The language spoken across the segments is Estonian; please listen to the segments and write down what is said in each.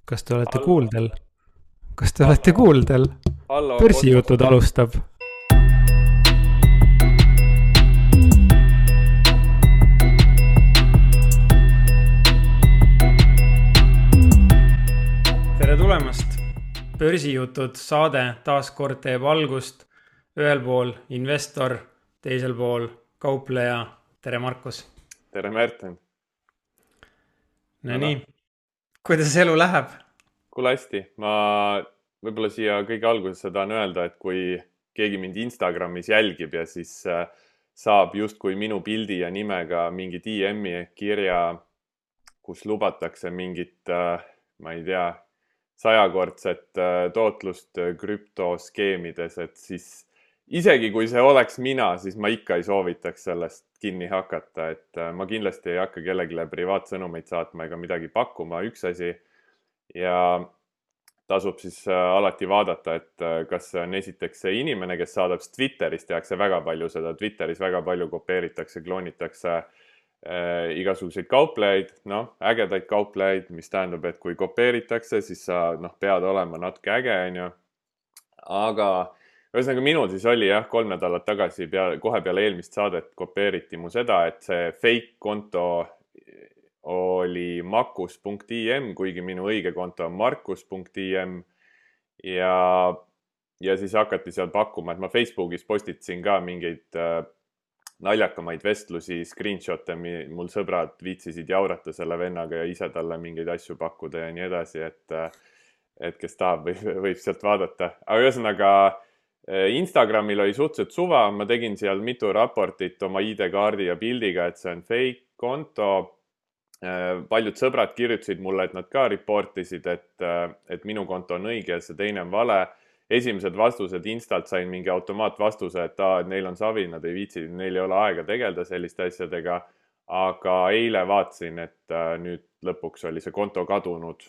kas te olete Hallo, kuuldel? Kas te olete hallo, kuuldel? hallo, Börsijutud podcast. alustab. Tere tulemast! Börsijutud saade taas kord teeb algust. Ühel pool investor, teisel pool kaupleja. Tere, Markus! Tere, Märten. No No nii, noh, kuidas elu läheb? kuule hästi. Ma võib-olla siia kõige algusesse tahan öelda, et kui keegi mind Instagramis jälgib ja siis saab justkui minu pildi ja nimega mingi DM-i ehk kirja, kus lubatakse mingit, ma ei tea, 100-kordset tootlust krüptoskeemides, et siis isegi kui see oleks mina, siis ma ikka ei soovitaks sellest kinni hakata, et ma kindlasti ei hakka kellelegi privaatsõnumeid saatma ega midagi pakkuma, üks asi. Ja tasub siis alati vaadata, et kas see on esiteks see inimene, kes saadab, sest Twitteris tehakse väga palju seda, Twitteris väga palju kopeeritakse, kloonitakse igasuguseid kauplejaid, noh, ägedaid kauplejaid, mis tähendab, et kui kopeeritakse, siis sa pead olema natuke äge, on ju. Aga ühesõnaga minul siis oli jah, 3 nädalat tagasi kohe peale eelmist saadet kopeeriti mu seda, et see fake konto oli makus.im, kuigi minu õige konto on markus.im ja siis hakati seal pakkuma, et ma Facebookis postitasin ka mingeid naljakamaid vestlusi, screenshot'e, mul sõbrad viitsisid jaurata selle vennaga ja ise talle mingeid asju pakkuda ja nii edasi, et kes tahab võib sealt vaadata. Aga ühesõnaga Instagramil oli suhteliselt suva, ma tegin seal mitu raportit oma ID-kaardi ja pildiga, et see on fake konto. Paljud sõbrad kirjutasid mulle, et nad ka reportisid, et minu konto on õige ja see teine on vale. Esimesed vastused Instalt sain mingi automaatvastuse, et neil on savi, nad ei viitsi, neil ei ole aega tegeleda selliste asjadega. Aga eile vaatasin, et nüüd lõpuks oli see konto kadunud.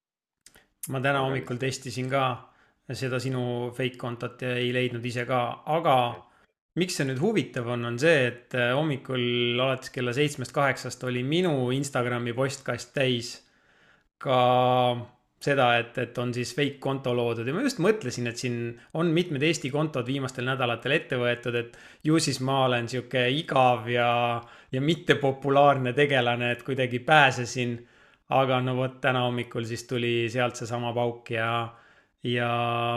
Ma täna hommikul testisin ka seda sinu fake kontot ja ei leidnud ise ka, aga miks see nüüd huvitav on see, et hommikul alates kella 7-8 oli minu Instagrami postkast täis ka seda, et on siis fake konto loodud ja ma just mõtlesin, et siin on mitmed Eesti kontod viimastel nädalatel ette võetud, et ju siis ma olen siuke igav ja mittepopulaarne tegelane, et kuidagi pääsesin. Aga no vot täna hommikul siis tuli sealt seesama pauk ja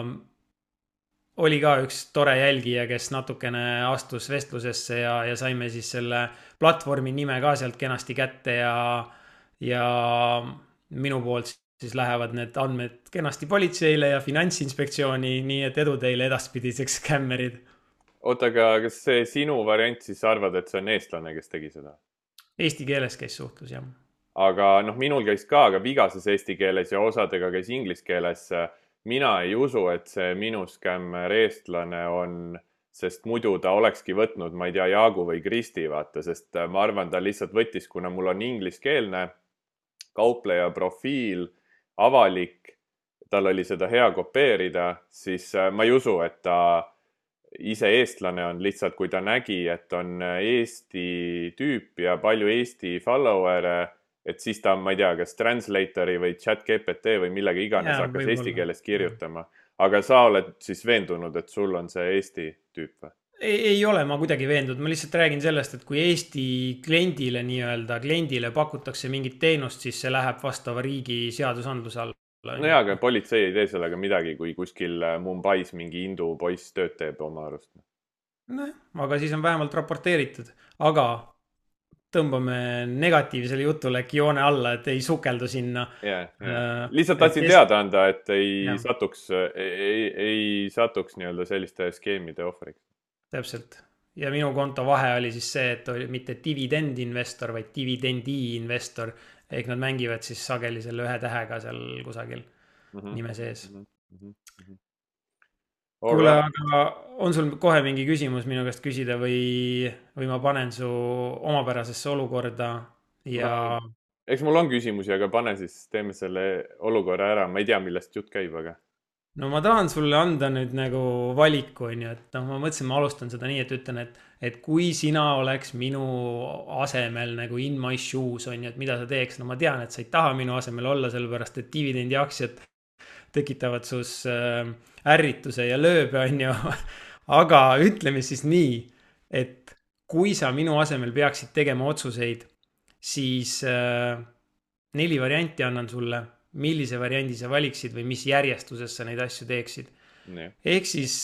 oli ka üks tore jälgija, kes natukene astus vestlusesse ja saime siis selle platvormi nime ka sealt kenasti kätte ja minu poolt siis lähevad need andmed kenasti politseile ja finantsinspektsiooni, nii et edu teile edaspidiseks skämmerid. Oota, aga kas see sinu variant siis arvad, et see on eestlane, kes tegi seda? Eesti keeles käis suhtlus, jah. Aga minul käis ka, aga vigases eesti keeles ja osadega käis inglise keeles. Mina ei usu, et see minu skämmer eestlane on, sest muidu ta olekski võtnud, ma ei tea, Jaagu või Kristi, vaata, sest ma arvan, ta lihtsalt võttis, kuna mul on ingliskeelne kaupleja profiil, avalik, tal oli seda hea kopeerida, siis ma ei usu, et ta ise eestlane on, lihtsalt kui ta nägi, et on Eesti tüüp ja palju Eesti follower'e, et siis ta, ma ei tea, kas translatori või chat GPT või millega iganes hakkas eesti keeles kirjutama. Aga sa oled siis veendunud, et sul on see Eesti tüüp või? Ei ole ma kuidagi veendunud, ma lihtsalt räägin sellest, et kui Eesti kliendile pakutakse mingit teenust, siis see läheb vastava riigi seadusandluse alla. No jaa, aga politsei ei tee sellega midagi, kui kuskil Mumbais mingi hindu poiss tööd teeb oma arust. Aga siis on vähemalt raporteeritud, aga tõmbame negatiivsele jutule äkki joone alla, et ei sukeldu sinna. Lihtsalt tahtsin teada anda, et ei satuks nii-öelda selliste skeemide ohvriks. Täpselt. Ja minu konto vahe oli siis see, et oli mitte dividendinvestor, vaid dividendi investor. Ehk nad mängivad siis sageli selle ühe tähega seal kusagil nime sees. Kuule, aga on sul kohe mingi küsimus minu käest küsida või ma panen su omapärasesse olukorda ja... Eks mul on küsimusi, aga pane siis, teeme selle olukorra ära. Ma ei tea, millest jutt käib, aga... No ma tahan sulle anda nüüd nagu valiku, et ma mõtlesin, ma alustan seda nii, et ütlen, et kui sina oleks minu asemel nagu in my shoes on ju, et mida sa teeks, no ma tean, et sa ei taha minu asemel olla, sellepärast et dividendiaktsiad tekitavad sus ärrituse ja lööbe, on ju. aga ütleme siis nii, et kui sa minu asemel peaksid tegema otsuseid, siis 4 varianti annan sulle, millise variandi sa valiksid või mis järjestuses sa neid asju teeksid. nii. ehk siis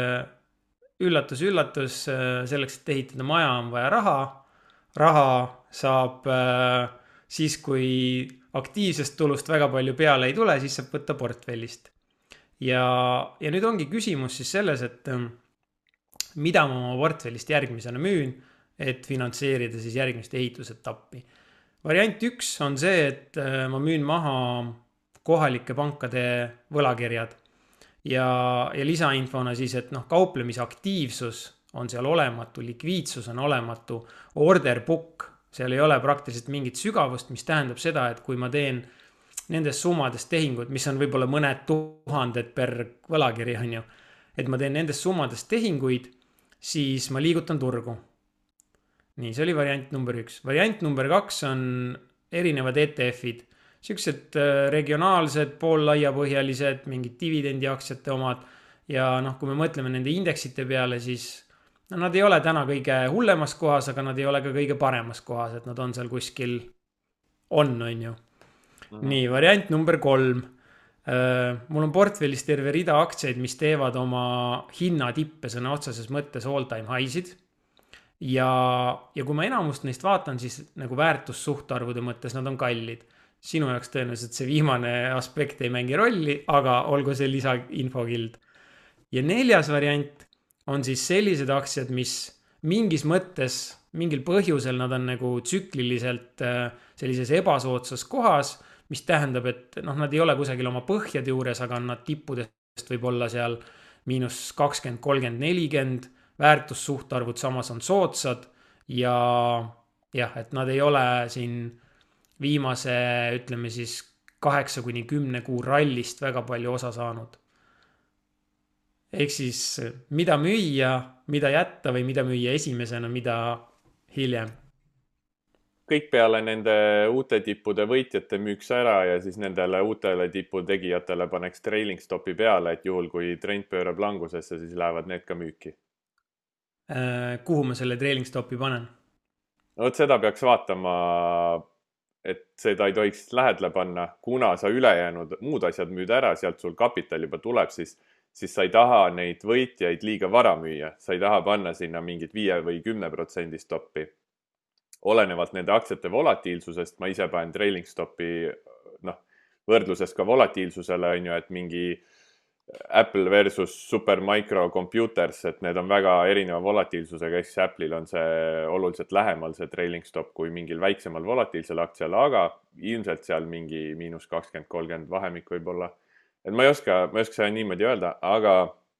üllatus, üllatus, selleks, et ehitada maja, on vaja raha. raha saab siis, kui aktiivsest tulust väga palju peale ei tule, siis saab võtta portfellist. ja nüüd ongi küsimus siis selles, et mida ma oma portfellist järgmisena müün, et finantseerida siis järgmist ehitusetappi. Variant 1 on see, et ma müün maha kohalike pankade võlakirjad ja lisainfona siis, et noh, kauplemisaktiivsus on seal olematu, likviidsus on olematu, order book, seal ei ole praktiliselt mingit sügavust, mis tähendab seda, et kui ma teen nendest summadest tehingud, mis on võib-olla mõned tuhanded per võlakiri, on ju, et ma teen nendest summadest tehinguid, siis ma liigutan turgu. Nii, see oli variant number 1. Variant number 2 on erinevad ETF-id. Siuksed regionaalsed, poollaiapõhjalised, mingid dividendiaktsiate omad. Ja noh, kui me mõtleme nende indeksite peale, siis no, nad ei ole täna kõige hullemas kohas, aga nad ei ole ka kõige paremas kohas, et nad on seal kuskil on ju. Nii, variant number 3. Mul on portfellis terve rida aktsiaid, mis teevad oma hinnatippe sõna otseses mõttes all time high'sid. Ja kui ma enamust neist vaatan, siis nagu väärtussuhtarvude mõttes nad on kallid. Sinu jaoks tõenäoliselt see viimane aspekt ei mängi rolli, aga olgu see lisainfokild. Ja 4. variant on siis sellised aktsiad, mis mingis mõttes, mingil põhjusel nad on nagu tsükliliselt sellises ebasoodsas kohas, mis tähendab, et noh, nad ei ole kusagil oma põhjade juures, aga nad tippudest võib olla seal -20, 30, 40, väärtussuhtarvud samas on soodsad ja jah, et nad ei ole siin viimase, ütleme siis 8-10 kuu rallist väga palju osa saanud. Ehk siis mida müüa, mida jätta või mida müüa esimesena, mida hiljem. Kõik peale nende uute tippude võitjate müüks ära ja siis nendele uutele tipu tegijatele paneks trailing stopi peale, et juhul kui trend pöörab langusesse, siis lähevad need ka müüki. Kuhu ma selle trailing stopi panen? No seda peaks vaatama, et seda ei tohiks lähedale panna, kuna sa ülejäänud muud asjad müüd ära, sealt sul kapital juba tuleb, siis sa ei taha neid võitjaid liiga vara müüa. Sa ei taha panna sinna mingit 5 või 10% stoppi. Olenevalt nende aktsiate volatiilsusest, ma ise panen trailing stopi võrdluses ka volatiilsusele, on ju, et mingi Apple versus Supermicro Computers, et need on väga erineva volatiilsusega, eks Apple'il on see oluliselt lähemal see trailing stop kui mingil väiksemal volatiilsel aktsial, aga ilmselt seal mingi -20-30 vahemik võib olla. Et ma ei oska seda niimoodi öelda, aga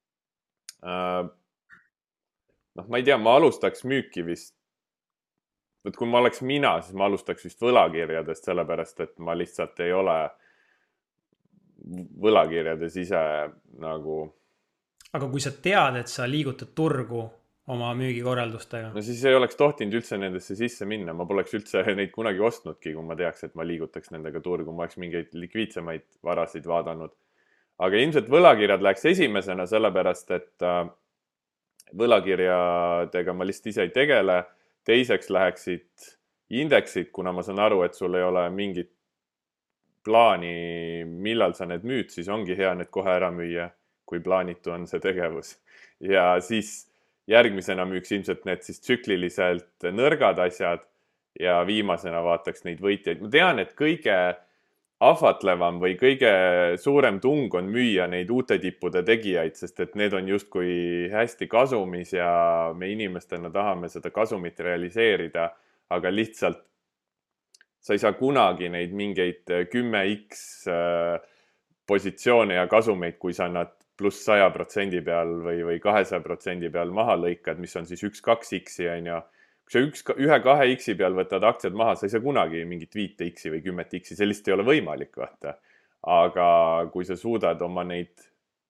ma ei tea, ma alustaks müüki vist. Võt kui ma oleks mina, siis ma alustaks vist võlakirjadest, sellepärast et ma lihtsalt ei ole võlakirjades ise nagu. Aga kui sa tead, et sa liigutad turgu oma müügikorraldustega? No siis ei oleks tohtinud üldse nendesse sisse minna. Ma poleks üldse neid kunagi ostnudki, kui ma teaks, et ma liigutaks nendega turgu. Ma oleks mingeid likviidsemaid varasid vaadanud. Aga ilmselt võlakirjad läheks esimesena, sellepärast et võlakirjadega ma lihtsalt ise ei tegele. Teiseks läheksid indeksid, kuna ma saan aru, et sul ei ole mingit plaani, millal sa need müüd, siis ongi hea need kohe ära müüa, kui plaanitu on see tegevus. Ja siis järgmisena müüks ilmselt need siis tsükliliselt nõrgad asjad ja viimasena vaataks neid võitjaid. Ma tean, et kõige ahvatlevam või kõige suurem tung on müüa neid uute tippude tegijaid, sest et need on justkui hästi kasumis ja me inimestena tahame seda kasumit realiseerida, aga lihtsalt sa ei saa kunagi neid mingeid 10x positsioone ja kasumeid, kui sa nad pluss 100% peal või 200% peal maha lõikad, mis on siis 1-2x, on ju. Kui sa 1-2x peal võtad aktsiad maha, sa ei saa kunagi mingit 5x või 10x, see lihtsalt ei ole võimalik, vaata. Aga kui sa suudad oma neid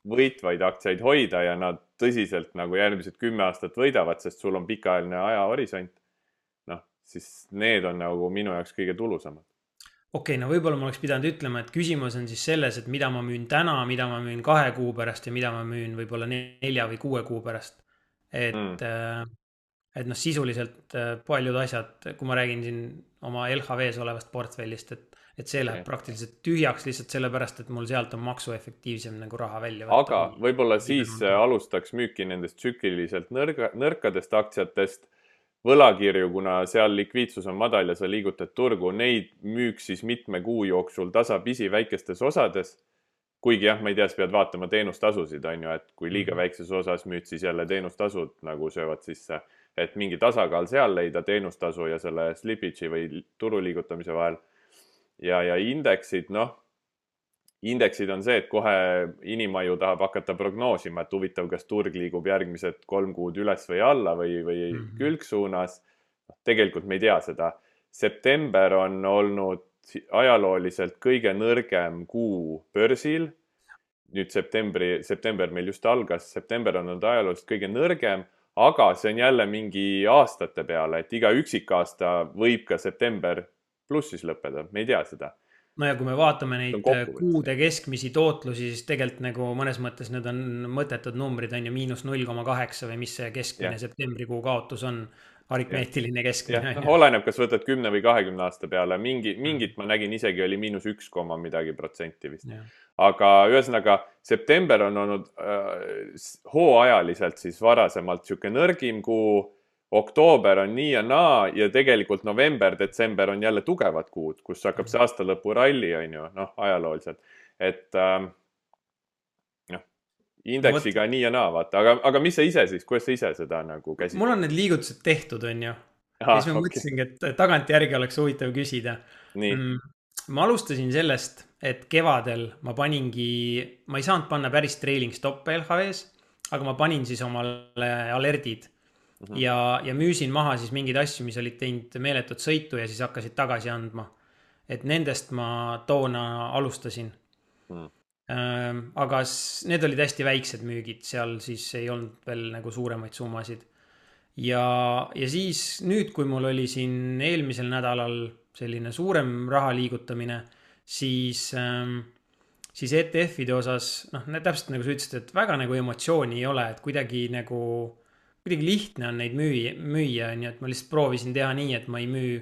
võitvaid aktsiaid hoida ja nad tõsiselt nagu järgmised 10 aastat võidavad, sest sul on pikaajaline ajahorisont, noh, siis need on nagu minu jaoks kõige tulusamad. Okei, no võib-olla ma oleks pidanud ütlema, et küsimus on siis selles, et mida ma müün täna, mida ma müün 2 kuu pärast ja mida ma müün võib-olla 4 või 6 kuu pärast. Mm, Et, et noh, sisuliselt paljud asjad, kui ma räägin siin oma LHV-s olevast portfellist, et see läheb okay. praktiliselt tühjaks lihtsalt sellepärast, et mul sealt on maksuefektiivsem nagu raha välja võtta. Aga võib-olla siis alustaks müüki nendest tsükliliselt nõrkadest aktsiatest, võlakirju, kuna seal likviidsus on madal ja sa liigutad turgu, neid müüks siis mitme kuu jooksul tasapisi väikestes osades. Kuigi jah, ma ei tea, sa pead vaatama teenustasusid, on ju, et kui liiga väikses osas müüd, siis jälle teenustasud nagu söövad sisse, et mingi tasakaal seal leida teenustasu ja selle slippage'i või turu liigutamise vahel. Ja indeksid, noh, indeksid on see, et kohe inimaju tahab hakata prognoosima, et huvitav, kas turg liigub järgmised 3 kuud üles või alla või külgsuunas. Tegelikult me ei tea seda. September on olnud ajalooliselt kõige nõrgem kuu börsil. Nüüd september meil just algas, september on olnud ajalooliselt kõige nõrgem, aga see on jälle mingi aastate peale, et iga üksikaasta võib ka september plussis lõppeda, me ei tea seda. No ja kui me vaatame neid kuude keskmisi tootlusi, siis tegelikult nagu mõnes mõttes need on mõttetud numbrid, on ju -0,8 või mis see keskmine septembrikuu kaotus on, aritmeetiline keskmine. Oleneb, kas võtad 10 või 20 aasta peale, mingit ma nägin isegi oli -1, midagi protsenti vist. Aga ühesõnaga, september on olnud hooajaliselt siis varasemalt siuke nõrgim kuu, oktoober on nii ja naa ja tegelikult november, detsember on jälle tugevad kuud, kus hakkab see aasta lõpu ralli, on ju, noh, ajalooliselt. Et indeksiga nii ja naa, vaata. Aga mis sa ise siis, kuidas sa ise seda nagu käsid? Mul on need liigutused tehtud, on ju. Ja siis ma mõtlesingi, et tagantjärgi oleks huvitav küsida. Ma alustasin sellest, et kevadel ma ei saanud panna päris trailing stoppe LHV-s, aga ma panin siis omale alerdid. Ja müüsin maha siis mingeid asju, mis olid teinud meeletut sõitu ja siis hakkasid tagasi andma. Et nendest ma toona alustasin. Aga need olid hästi väiksed müügid, seal siis ei olnud veel nagu suuremaid summasid. Ja siis nüüd, kui mul oli siin eelmisel nädalal selline suurem raha liigutamine, siis ETF-ide osas, noh, täpselt nagu sa ütlesid, et väga nagu emotsiooni ei ole, et kuidagi lihtne on neid müüa, on ju, et ma lihtsalt proovisin teha nii, et ma ei müü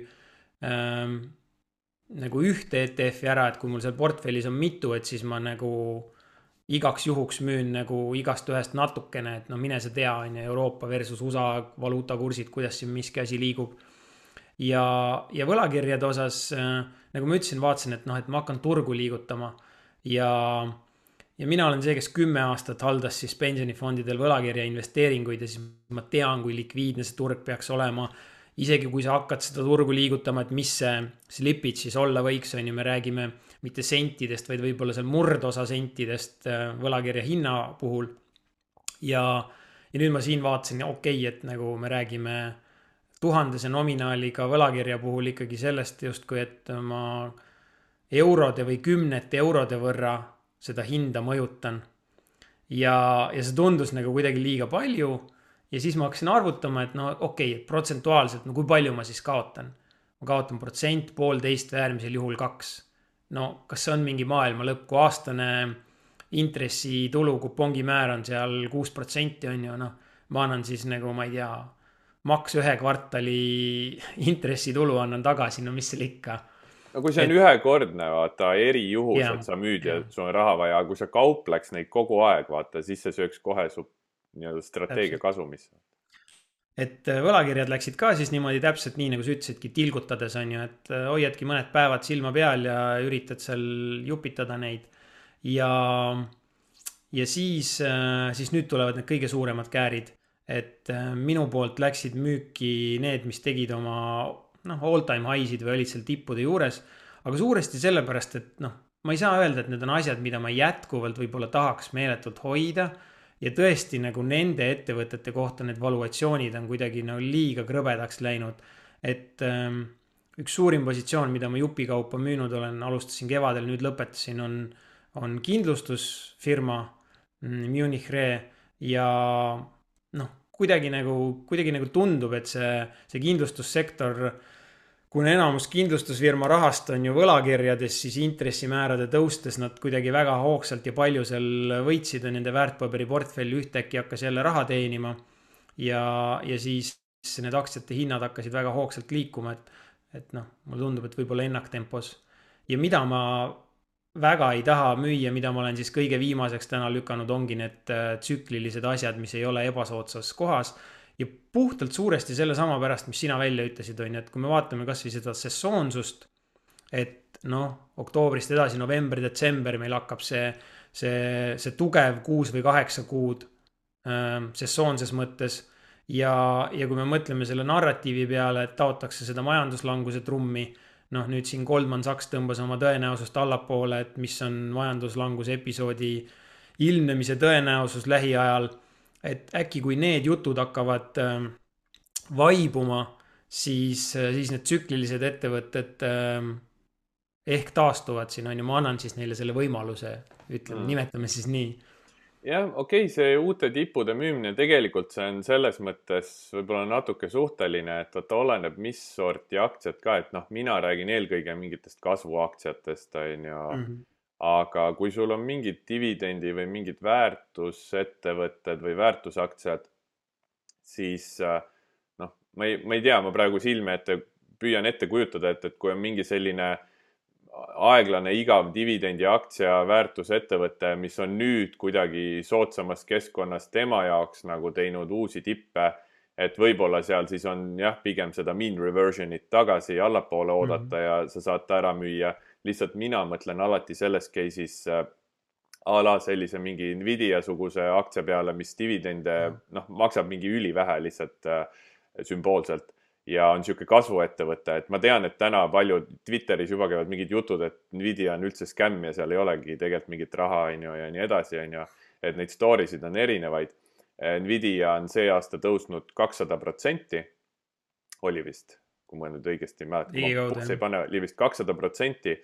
nagu ühte ETF-i ära, et kui mul seal portfellis on mitu, et siis ma nagu igaks juhuks müün nagu igast ühest natukene, et no mine sa tea, on ju, Euroopa versus USA valuutakursid, kuidas siin miski asi liigub. Ja võlakirjade osas, nagu ma ütlesin, vaatasin, et noh, et ma hakkan turgu liigutama ja mina olen see, kes 10 aastat haldas siis pensionifondidel võlakirja investeeringuid ja siis ma tean, kui likviidne see turg peaks olema. Isegi kui sa hakkad seda turgu liigutama, et mis see slippage siis olla võiks, on ju, me räägime mitte sentidest, vaid võib-olla seal murdosa sentidest võlakirja hinna puhul. Ja nüüd ma siin vaatasin, okei, et nagu me räägime 1000 nominaaliga võlakirja puhul ikkagi sellest justkui, et ma eurode või 10 eurode võrra seda hinda mõjutan. Ja see tundus nagu kuidagi liiga palju. Ja siis ma hakkasin arvutama, et no okei, protsentuaalselt, no kui palju ma siis kaotan. Ma kaotan 1%, 1,5% või äärmisel juhul 2%. No kas see on mingi maailma lõpp, kui aastane intressitulu kupongi määr on seal 6%, on ju, noh, ma annan siis nagu, ma ei tea, maks 1 kvartali intressitulu annan tagasi, no mis seal ikka. No kui see on ühekordne, vaata, erijuhus, et sa müüd ja sul on raha vaja, kui sa kaupleks neid kogu aeg, vaata, siis see sööks kohe su strateegia kasumisse. Et võlakirjad läksid ka siis niimoodi täpselt nii, nagu sa ütlesidki, tilgutades on ju, et hoiadki mõned päevad silma peal ja üritad seal jupitada neid. Ja siis nüüd tulevad need kõige suuremad käärid, et minu poolt läksid müüki need, mis tegid oma all time high'sid või olid seal tippude juures, aga suuresti sellepärast, et ma ei saa öelda, et need on asjad, mida ma jätkuvalt võib-olla tahaks meeletult hoida ja tõesti nagu nende ettevõtete kohta need valuatsioonid on kuidagi liiga krõbedaks läinud, et üks suurim positsioon, mida ma jupikaupa müünud olen, alustasin kevadel, nüüd lõpetasin, on kindlustusfirma, Munich Re ja noh, kuidagi nagu tundub, et see kindlustussektor, kuna enamus kindlustusfirma rahast on ju võlakirjades, siis intressimäärade tõustes nad kuidagi väga hoogsalt ja palju seal võitsid ja nende väärtpaberiportfell ühtäkki hakkas jälle raha teenima. Ja siis need aktsiate hinnad hakkasid väga hoogsalt liikuma, et noh, mulle tundub, et võib-olla ennaktempos. Ja mida ma väga ei taha müüa, mida ma olen siis kõige viimaseks täna lükanud, ongi need tsüklilised asjad, mis ei ole ebasoodsas kohas. Ja puhtalt suuresti selle sama pärast, mis sina välja ütlesid, on ju, et kui me vaatame kas või seda sesoonsust, et noh, oktoobrist edasi, november, detsember meil hakkab see tugev 6 või 8 kuud sesoonses mõttes. Ja kui me mõtleme selle narratiivi peale, et taotakse seda majanduslanguse trummi, noh nüüd siin Goldman Sachs tõmbas oma tõenäosust allapoole, et mis on majanduslanguse episoodi ilmnemise tõenäosus lähiajal, et äkki kui need jutud hakkavad vaibuma, siis need tsüklilised ettevõtted ehk taastuvad siin, on ju, ma annan siis neile selle võimaluse, ütleme, nimetame siis nii. Jah, okei, see uute tippude müümine tegelikult see on selles mõttes võib-olla natuke suhteline, et vaata oleneb, mis sorti aktsiad ka, et noh, mina räägin eelkõige mingitest kasvuaktsiatest, on ju. Aga kui sul on mingid dividendi või mingid väärtusettevõtted või väärtusaktsiad, siis noh, ma ei tea, ma praegu silme ette püüan ette kujutada, et kui on mingi selline aeglane igav dividendi aktsia väärtusettevõte, mis on nüüd kuidagi soodsamas keskkonnas tema jaoks nagu teinud uusi tippe, et võib-olla seal siis on jah, pigem seda mean reversionit tagasi allapoole oodata ja sa saad ta ära müüa. Lihtsalt mina mõtlen alati selles case'is a la sellise mingi Nvidia suguse aktsia peale, mis dividende maksab mingi ülivähe lihtsalt sümboolselt. Ja on niisugune kasvuettevõte, et ma tean, et täna paljud Twitteris juba käivad mingid jutud, et Nvidia on üldse skämm ja seal ei olegi tegelikult mingit raha, on ju, ja nii edasi, on ju, et neid stories'id on erinevaid. Nvidia on see aasta tõusnud 200%, oli vist, kui ma nüüd õigesti mäletan, oli vist 200%.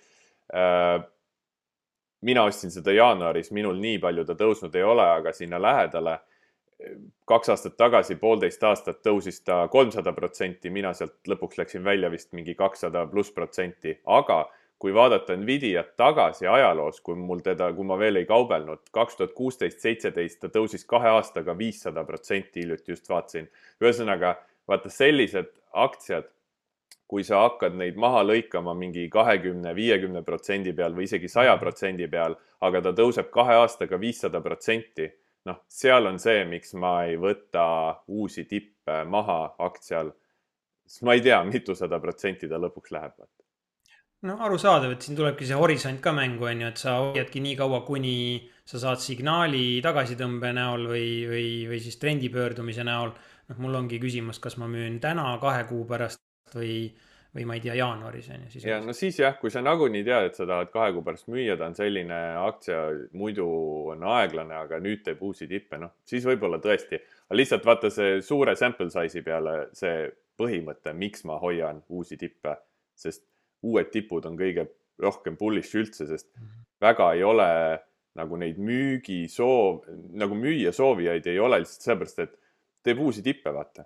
Mina ostsin seda jaanuaris, minul nii palju ta tõusnud ei ole, aga sinna lähedale 2 aastat tagasi, 1,5 aastat tõusis ta 300%, mina sealt lõpuks läksin välja vist mingi 200+%, aga kui vaadata Nvidiat tagasi ajaloos, kui ma veel ei kaubelnud, 2016-17 ta tõusis 2 aastaga 500%, hiljuti just vaatasin. Ühesõnaga, vaata sellised aktsiad, kui sa hakkad neid maha lõikama mingi 20-50% peal või isegi 100% peal, aga ta tõuseb 2 aastaga 500%, noh, seal on see, miks ma ei võta uusi tippe maha aktsial. Sest ma ei tea, mitusada protsenti ta lõpuks läheb. No arusaadav, et siin tulebki see horisont ka mängu, on ju, et sa hoiadki nii kaua, kuni sa saad signaali tagasitõmbe näol või siis trendipöördumise näol. Noh, mul ongi küsimus, kas ma müün täna 2 kuu pärast või ma ei tea, jaanuaris on ju. Ja no siis jah, kui sa nagunii tead, et sa tahad 2 kuu pärast müüa, ta on selline aktsia, muidu on aeglane, aga nüüd teeb uusi tippe, noh, siis võib-olla tõesti. Aga lihtsalt vaata see suure sample size'i peale see põhimõte, miks ma hoian uusi tippe, sest uued tipud on kõige rohkem bullish üldse, sest väga ei ole nagu neid nagu müüa soovijaid ei ole lihtsalt sellepärast, et teeb uusi tippe, vaata.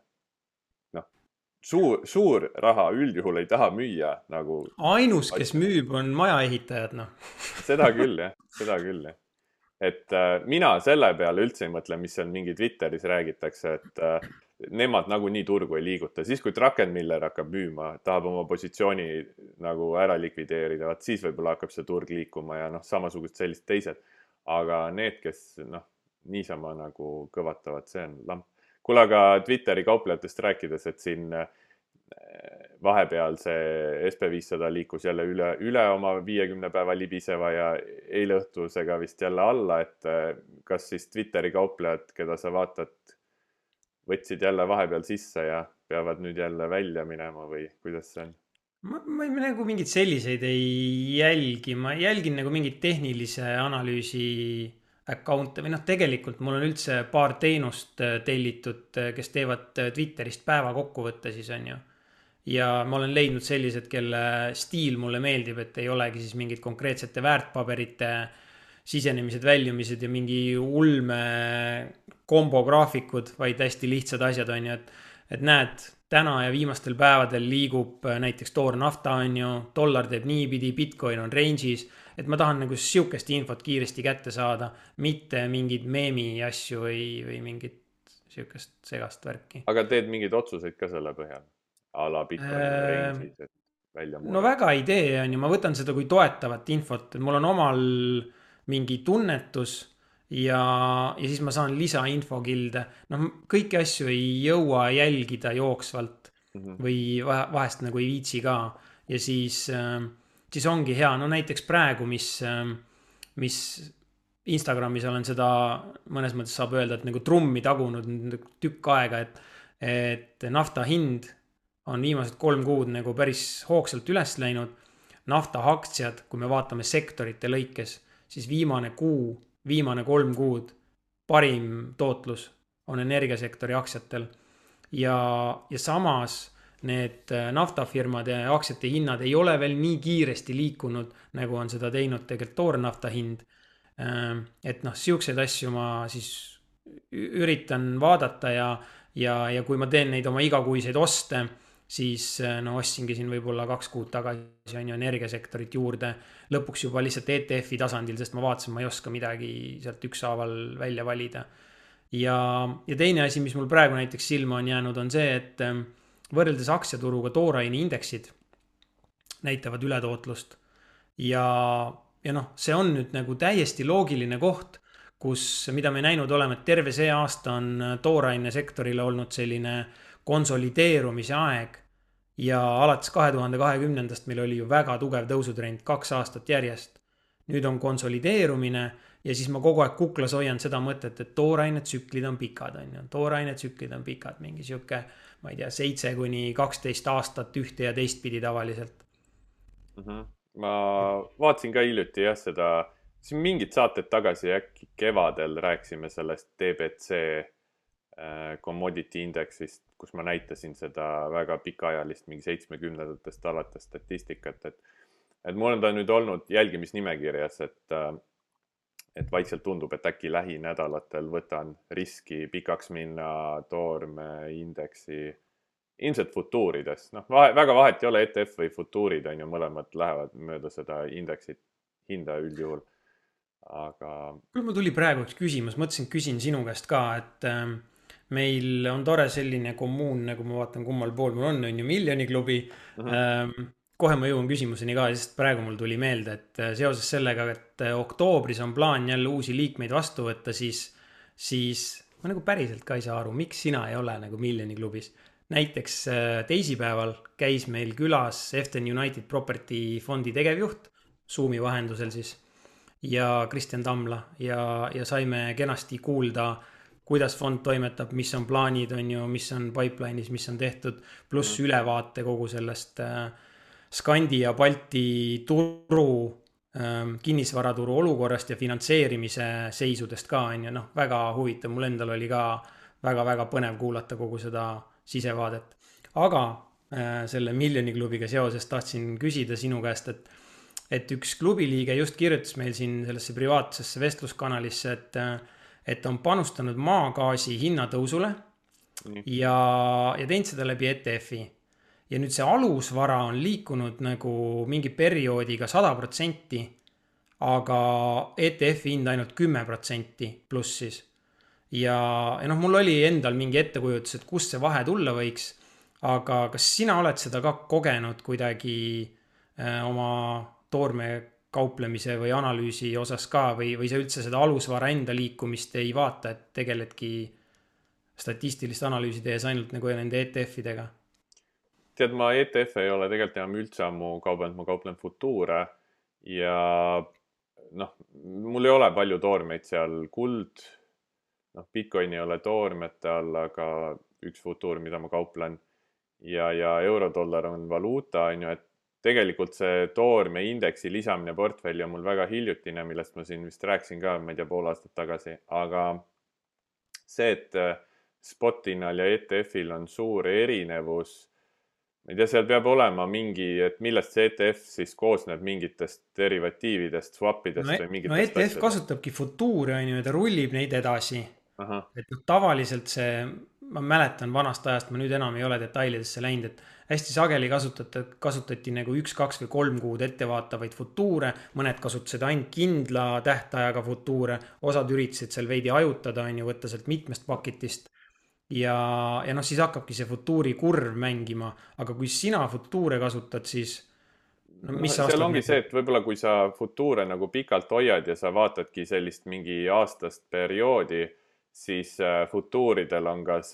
Suur raha üldjuhul ei taha müüa nagu... Ainus, kes müüb, on majaehitajad, noh. Seda küll, jah. Et mina selle peale üldse ei mõtle, mis seal mingi Twitteris räägitakse, et nemad nagu nii turgu ei liiguta. Siis, kui Druckenmiller hakkab müüma, tahab oma positsiooni nagu ära likvideerida, vaat siis võib-olla hakkab see turg liikuma ja noh, samasugust sellist teised. Aga need, kes noh, niisama nagu kõvatavad, see on lamp. Kuule, aga Twitteri kauplejatest rääkides, et siin vahepeal see SP500 liikus jälle üle oma 50 päeva libiseva ja eile õhtusega vist jälle alla, et kas siis Twitteri kauplejad, keda sa vaatad, võtsid jälle vahepeal sisse ja peavad nüüd jälle välja minema või kuidas see on? Ma nagu mingid selliseid ei jälgi, ma jälgin nagu mingid tehnilise analüüsi account'e või noh, tegelikult mul on üldse paar teenust tellitud, kes teevad Twitterist päeva kokkuvõtte siis on ju. Ja ma olen leidnud sellised, kelle stiil mulle meeldib, et ei olegi siis mingid konkreetsete väärtpaberite sisenemised, väljumised ja mingi ulme kombograafikud, vaid hästi lihtsad asjad, on ju, et näed, täna ja viimastel päevadel liigub näiteks toornafta, on ju, dollar teeb niipidi, Bitcoin on range'is, et ma tahan nagu sihukest infot kiiresti kätte saada, mitte mingid meemi asju või mingit sihukest segast värki. aga teed mingeid otsuseid ka selle põhjal? A la Bitcoin on range'is, et välja No murrata. väga ei tee, on ju, ma võtan seda kui toetavat infot, et mul on omal mingi tunnetus ja siis ma saan lisainfokilde. noh, kõiki asju ei jõua jälgida jooksvalt Mhm. või vahest nagu ei viitsi ka. Ja siis ongi hea, no näiteks praegu, mis Instagramis olen seda mõnes mõttes saab öelda, et nagu trummi tagunud tükk aega, et nafta hind on viimased 3 kuud nagu päris hoogsalt üles läinud. Nafta aktsiad, kui me vaatame sektorite lõikes, siis viimane 3 kuud parim tootlus on energiasektori aktsiatel. Ja samas need naftafirmade aktsiate hinnad ei ole veel nii kiiresti liikunud, nagu on seda teinud tegelikult toornafta hind. Et noh, siukseid asju ma siis üritan vaadata ja kui ma teen neid oma igakuiseid oste, siis no ostsingi siin võib-olla 2 kuud tagasi on ju energiasektorit juurde. Lõpuks juba lihtsalt ETF-i tasandil, sest ma vaatasin, ma ei oska midagi sealt ükshaaval välja valida. Ja teine asi, mis mul praegu näiteks silma on jäänud, on see, et võrreldes aktsiaturuga tooraine indeksid näitavad ületootlust. Ja noh, see on nüüd nagu täiesti loogiline koht, mida me näinud oleme, et terve see aasta on tooraine sektorile olnud selline konsolideerumise aeg. Ja alates 2020-ndast meil oli ju väga tugev tõusutrend 2 aastat järjest. Nüüd on konsolideerumine ja siis ma kogu aeg kuklas hoian seda mõtet, et tooraine tsüklid on pikad, on ju. Tooraine tsüklid on pikad, mingi sihuke, ma ei tea, 7-12 aastat ühte ja teistpidi tavaliselt. Ma vaatasin ka hiljuti jah seda, siin mingid saated tagasi äkki kevadel rääkisime sellest DBC commodity indeksist, kus ma näitasin seda väga pikaajalist mingi 70-ndatest alates statistikat, et mul on ta nüüd olnud jälgimisnimekirjas, et vaikselt tundub, et äkki lähinädalatel võtan riski pikaks minna toormeindeksi ilmselt futuurides. Noh, väga vahet ei ole ETF või futuurid, on ju, mõlemad lähevad mööda seda indeksit hinda üldjuhul. Aga küll mul tuli praegu üks küsimus, mõtlesin, küsin sinu käest ka, et meil on tore selline kommuun, nagu ma vaatan, kummal pool mul on ju Miljoni klubi. Kohe ma jõuan küsimuseni ka, sest praegu mul tuli meelde, et seoses sellega, et oktoobris on plaan jälle uusi liikmeid vastu võtta, siis ma nagu päriselt ka ei saa aru, miks sina ei ole nagu Miljoni klubis. Näiteks teisipäeval käis meil külas Eften United Property fondi tegevjuht, Zoomi vahendusel siis, ja Kristjan Tamla ja saime kenasti kuulda, kuidas fond toimetab, mis on plaanid, on ju, mis on pipeline'is, mis on tehtud, pluss ülevaate kogu sellest Skandi ja Balti turu, kinnisvaraturu olukorrast ja finantseerimise seisudest ka, on ju, noh, väga huvitav, mul endal oli ka väga-väga põnev kuulata kogu seda sisevaadet. Aga selle Miljoni klubiga seoses tahtsin küsida sinu käest, et üks klubiliige just kirjutas meil siin sellesse privaatsesse vestluskanalisse, et on panustanud maagaasi hinnatõusule ja teinud seda läbi ETF-i. Ja nüüd see alusvara on liikunud nagu mingi perioodiga 100%, aga ETF-i hind ainult 10% plussis. Ja noh, mul oli endal mingi ettekujutus, et kust see vahe tulla võiks, aga kas sina oled seda ka kogenud kuidagi oma toorme kauplemise või analüüsi osas ka või sa üldse seda alusvara enda liikumist ei vaata, et tegeledki statistilist analüüsi tehes ainult nagu nende ETF-idega? Tead, ma ETF ei ole tegelikult enam üldse ammu kaubelnud, ma kauplen futuure ja noh, mul ei ole palju toormeid seal, kuld, noh, Bitcoin ei ole toormete all, aga üks futuur, mida ma kauplen ja eurodollar on valuuta, on ju, et tegelikult see toorme indeksi lisamine portfelli on mul väga hiljutine, millest ma siin vist rääkisin ka, ma ei tea, pool aastat tagasi, aga see, et spot-hinnal ja ETF-il on suur erinevus, ma ei tea, seal peab olema mingi, et millest see ETF siis koosneb, mingitest derivatiividest, no, swapidest või no mingitest ETF asjadest. kasutabki futuure, on ju, ja ta rullib neid edasi. Ahah, Et noh, tavaliselt see, ma mäletan vanast ajast, ma nüüd enam ei ole detailidesse läinud, et hästi sageli kasutati nagu 1, 2 või 3 kuud ettevaatavaid futuure, mõned kasutasid ainult kindla tähtajaga futuure, osad üritasid seal veidi ajutada, on ju, võtta sealt mitmest paketist. Ja noh, siis hakkabki see futuuri kurv mängima, aga kui sina futuure kasutad, siis no noh, mis sa seal ostad ongi nagu? see, et võib-olla kui sa futuure nagu pikalt hoiad ja sa vaatadki sellist mingi aastast perioodi, siis futuuridel on ka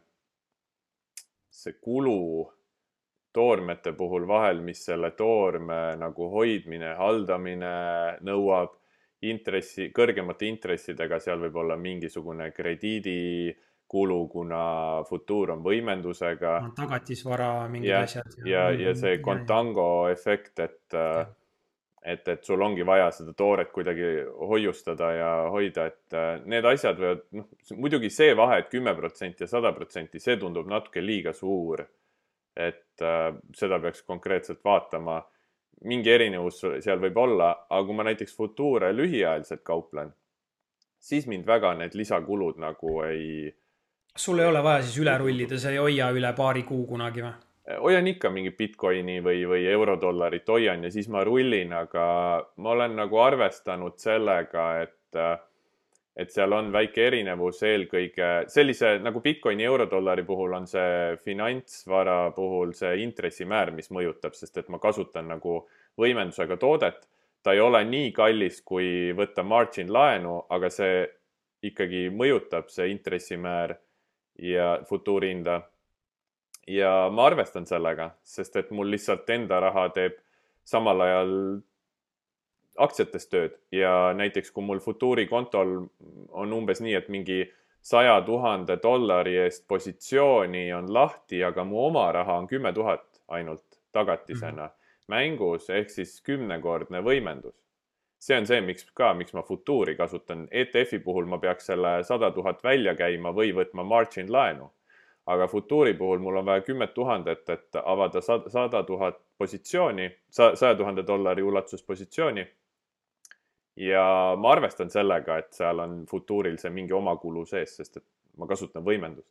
see kulu toormete puhul vahel, mis selle toorme nagu hoidmine, haldamine nõuab kõrgemate intressidega, seal võib olla mingisugune krediidikulu, kuna futuur on võimendusega. No, tagatisvara, mingid Jah, asjad ja see contango efekt, ja. et sul ongi vaja seda tooret kuidagi hoiustada ja hoida, et need asjad võivad, noh, muidugi see vahe, et 10% ja 100%, see tundub natuke liiga suur. Et seda peaks konkreetselt vaatama. Mingi erinevus seal võib olla, aga kui ma näiteks futuure lühiajaliselt kauplen, siis mind väga need lisakulud nagu ei... Sul ei ole vaja siis üle ei puudu. rullida, sa ei hoia üle paari kuu kunagi või? Hoian ikka mingi Bitcoini või eurodollarit hoian ja siis ma rullin, aga ma olen nagu arvestanud sellega, et seal on väike erinevus eelkõige sellise nagu Bitcoini eurodollari puhul on see finantsvara puhul see intressimäär, mis mõjutab, sest et ma kasutan nagu võimendusega toodet. Ta ei ole nii kallis, kui võtta margin laenu, aga see ikkagi mõjutab see intressimäär ja futuuri hinda. Ja ma arvestan sellega, sest et mul lihtsalt enda raha teeb samal ajal aktsiates tööd ja näiteks kui mul futuuri kontol on umbes nii, et mingi $100,000 eest positsiooni on lahti, aga mu oma raha on 10,000 ainult tagatisena mängus, ehk siis 10-kordne võimendus. See on see, miks ma futuuri kasutan. ETF-i puhul ma peaks selle 100,000 välja käima või võtma margin laenu. Aga futuuri puhul mul on vaja 10,000, et avada 100,000 positsiooni, $100,000 ulatuses positsiooni. Ja ma arvestan sellega, et seal on futuuril see mingi oma kulu sees, sest et ma kasutan võimendust.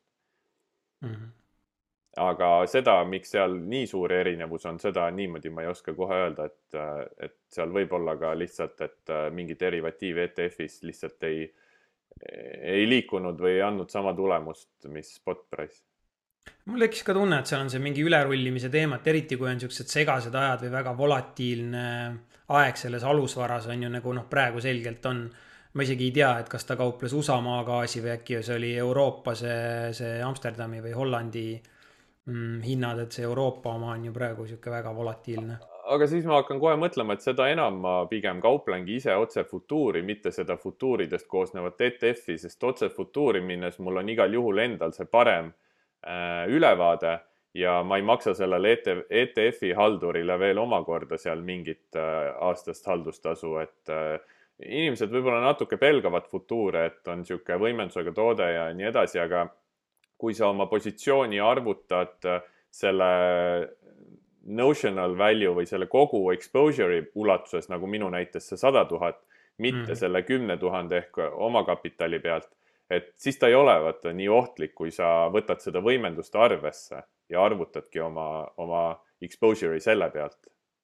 Aga seda, miks seal nii suur erinevus on, seda niimoodi ma ei oska kohe öelda, et seal võib olla ka lihtsalt, et mingi derivatiiv ETF-is lihtsalt ei liikunud või ei andnud sama tulemust, mis spot price. Mul tekkis ka tunne, et seal on see mingi ülerullimise teema, et eriti kui on niisugused segased ajad või väga volatiilne aeg selles alusvaras on ju nagu noh, praegu selgelt on. Ma isegi ei tea, et kas ta kauples USA maagaasi või äkki see oli Euroopa see Amsterdami või Hollandi hinnad, et see Euroopa oma on ju praegu niisugune väga volatiilne. Aga siis ma hakkan kohe mõtlema, et seda enam ma pigem kauplengi ise otse futuuri, mitte seda futuuridest koosnevat ETF-i, sest otse futuuri minnes mul on igal juhul endal see parem ülevaade ja ma ei maksa sellele ETF-i haldurile veel omakorda seal mingit aastast haldustasu, et inimesed võib-olla natuke pelgavad futuure, et on niisugune võimendusega toode ja nii edasi, aga kui sa oma positsiooni arvutad selle notional value või selle kogu exposure'i ulatuses, nagu minu näites see 100,000, mitte selle 10,000 ehk omakapitali pealt, et siis ta ei ole vaata nii ohtlik, kui sa võtad seda võimendust arvesse ja arvutadki oma exposure'i selle pealt.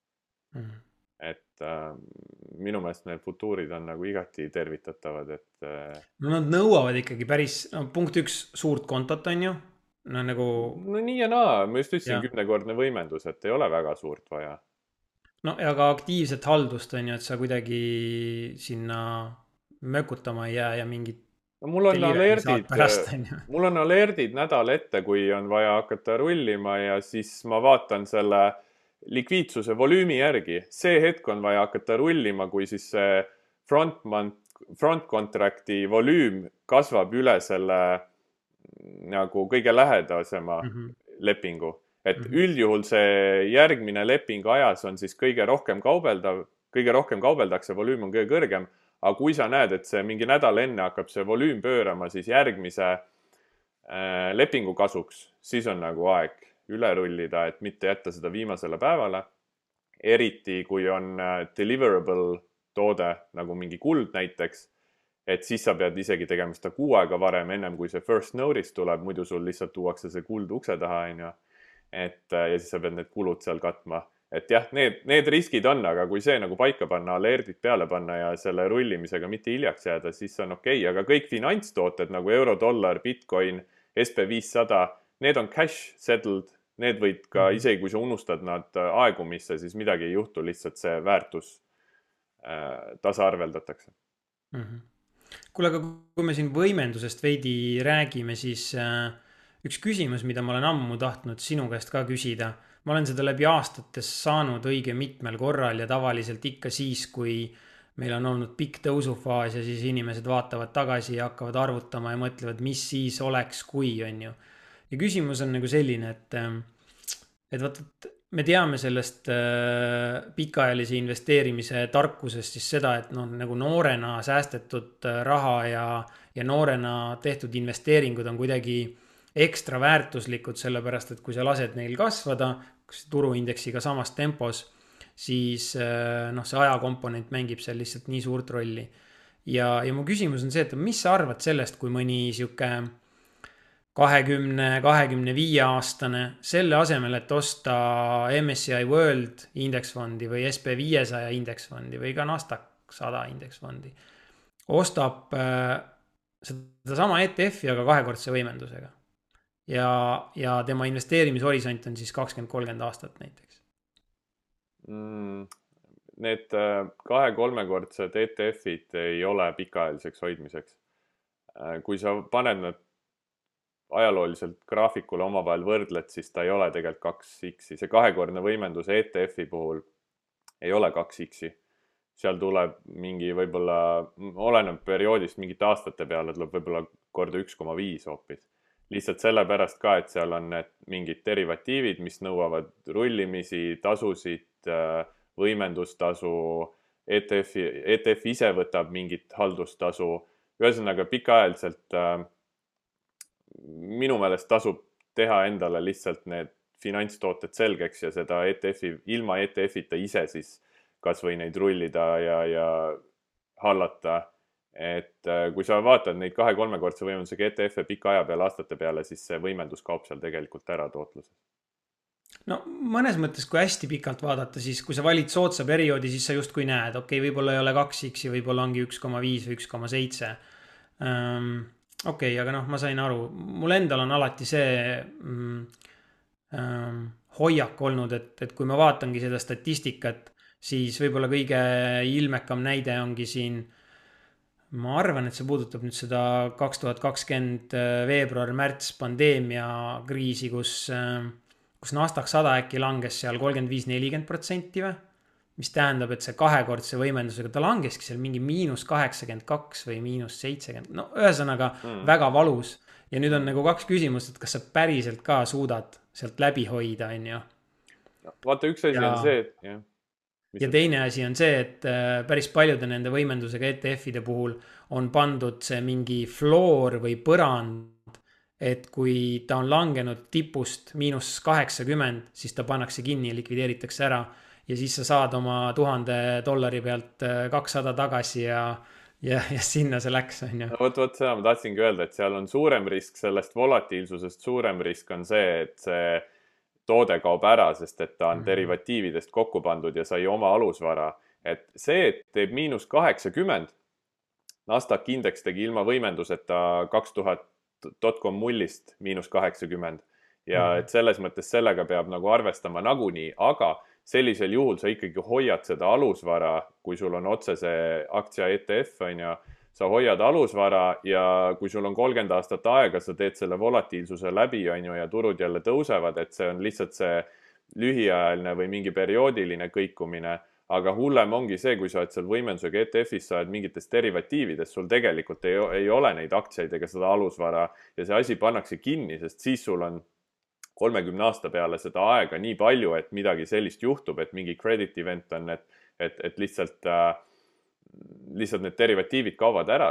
Et minu meelest need futuurid on nagu igati tervitatavad, et no nad nõuavad ikkagi päris, no punkt 1 suurt kontot on ju. No nagu... No nii ja naa, ma just ütlesin 10-kordne võimendus, et ei ole väga suurt vaja. No ja ka aktiivset haldust on ju, et sa kuidagi sinna mökutama ei jää ja mingit no mul on alerdid nädal ette, kui on vaja hakata rullima ja siis ma vaatan selle likviidsuse volüümi järgi. See hetk on vaja hakata rullima, kui siis see front contract'i volüüm kasvab üle selle nagu kõige lähedasema lepingu. Et üldjuhul see järgmine leping ajas on siis kõige rohkem kaubeldakse, volüüm on kõige kõrgem. Aga kui sa näed, et see mingi nädal enne hakkab see volüüm pöörama, siis järgmise lepingu kasuks, siis on nagu aeg üle rullida, et mitte jätta seda viimasele päevale. Eriti kui on deliverable toode nagu mingi kuld näiteks, et siis sa pead isegi tegema seda 6 aega varem, ennem kui see first notice tuleb, muidu sul lihtsalt tuuakse see kuld ukse taha, on ju. Ja siis sa pead need kulud seal katma. Et jah, need riskid on, aga kui see nagu paika panna, alertid peale panna ja selle rullimisega mitte hiljaks jääda, siis on okei. Aga kõik finantstooted nagu eurodollar, Bitcoin, SP500, need on cash settled. Need võid ka, isegi kui sa unustad nad aegumisse, siis midagi ei juhtu, lihtsalt see väärtus tasaarveldatakse. Kuule, aga kui me siin võimendusest veidi räägime, siis üks küsimus, mida ma olen ammu tahtnud sinu käest ka küsida. Ma olen seda läbi aastates saanud õige mitmel korral ja tavaliselt ikka siis, kui meil on olnud pikk tõusufaas ja siis inimesed vaatavad tagasi ja hakkavad arvutama ja mõtlevad, mis siis oleks, kui on ju. Ja küsimus on nagu selline, et me teame sellest pikaajalise investeerimise tarkusest siis seda, et nagu noorena säästetud raha ja noorena tehtud investeeringud on kuidagi ekstra väärtuslikud, sellepärast, et kui sa lased neil kasvada, turuindeksiga samas tempos, siis see ajakomponent mängib seal lihtsalt nii suurt rolli. Ja mu küsimus on see, et mis sa arvad sellest, kui mõni siuke 20-25 aastane selle asemel, et osta MSCI World indeksfondi või SP500 indeksfondi või ka Nasdaq 100 indeksfondi, ostab seda sama ETF-i, aga kahekordse võimendusega. Ja tema investeerimishorisont on siis 20-30 aastat näiteks. Need 2-3-kordsed ETF-id ei ole pikaajaliseks hoidmiseks. Kui sa paned nad ajalooliselt graafikule omavahel võrdled, siis ta ei ole tegelikult 2x-i. See kahekordne võimendus ETF-i puhul ei ole 2x-i. Seal tuleb mingi võib-olla, oleneb perioodist mingite aastate peale, tuleb võib-olla korda 1,5 hoopis. Lihtsalt sellepärast ka, et seal on need mingid derivatiivid, mis nõuavad rullimisi, tasusid, võimendustasu, ETF ise võtab mingit haldustasu. Ühesõnaga pikaajaliselt minu meelest tasub teha endale lihtsalt need finantstooted selgeks ja seda ilma ETF-ita ise siis kas või neid rullida ja hallata. Et kui sa vaatad neid 2-3-kordse võimendusega ETF-e pika aja peale, aastate peale, siis see võimendus kaob seal tegelikult ära tootluses. No mõnes mõttes, kui hästi pikalt vaadata, siis kui sa valid sootsa perioodi, siis sa justkui näed, okei, võib-olla ei ole 2x, võib-olla ongi 1,5 või 1,7. Okei, aga ma sain aru. Mul endal on alati see hoiak olnud, et kui ma vaatangi seda statistikat, siis võib-olla kõige ilmekam näide ongi siin. Ma arvan, et see puudutab nüüd seda 2020 veebruar-märts pandeemia kriisi, kus Nasdaq 100 äkki langes seal 35-40% või? Mis tähendab, et see kahekordse võimendusega, ta langeski seal mingi -82 või -70. No ühesõnaga väga valus. Ja nüüd on nagu 2 küsimust, et kas sa päriselt ka suudad sealt läbi hoida, on ju? Vaata, üks asi on see, et jah. Ja teine asi on see, et päris paljude nende võimendusega ETF-ide puhul on pandud see mingi floor või põrand, et kui ta on langenud tipust -80, siis ta pannakse kinni ja likvideeritakse ära. Ja siis sa saad oma $1000 pealt 200 tagasi ja sinna see läks, on ju. Vot seda ma tahtsingi öelda, et seal on suurem risk sellest volatiilsusest, suurem risk on see, et see toode kaob ära, sest et ta on derivatiividest kokku pandud ja sai oma alusvara. Et see, et teeb -80, Nasdaq indeks tegi ilma võimenduseta 2000.com mullist -80. Ja et selles mõttes sellega peab nagu arvestama nagunii, aga sellisel juhul sa ikkagi hoiad seda alusvara, kui sul on otse see aktsia ETF, on ju, sa hoiad alusvara ja kui sul on 30 aastat aega, sa teed selle volatiilsuse läbi, on ju, ja turud jälle tõusevad, et see on lihtsalt see lühiajaline või mingi perioodiline kõikumine. Aga hullem ongi see, kui sa oled seal võimendusega ETF-is, sa oled mingites derivatiivides, sul tegelikult ei ole neid aktsiaid ega seda alusvara ja see asi pannakse kinni, sest siis sul on 30 aasta peale seda aega nii palju, et midagi sellist juhtub, et mingi credit event on, et lihtsalt need derivatiivid kaovad ära, sest